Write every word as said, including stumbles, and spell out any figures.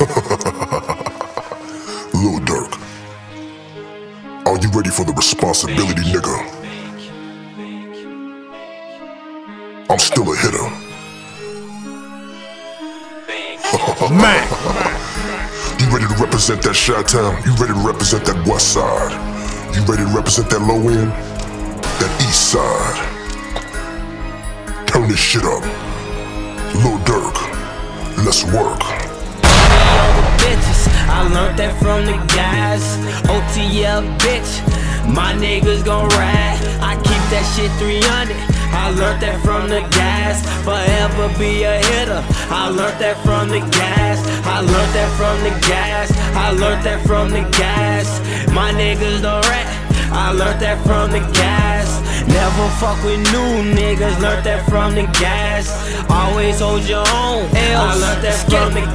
Lil Durk, are you ready for the responsibility, nigga? I'm still a hitter. Man, you ready to represent that Chi-Town? You ready to represent that West Side? You ready to represent that low end? That East Side? Turn this shit up. Lil Durk, let's work. Bitches, I learned that from the guys. O T L bitch, my niggas gon' ride. I keep that shit three hundred. I learned that from the guys. Forever be a hitter. I learned that from the guys. I learned that from the guys. I learned that from the guys. My niggas don't rat. I learned that from the guys. Never fuck with new niggas. Learned that from the guys. Always hold your own. I learned that from the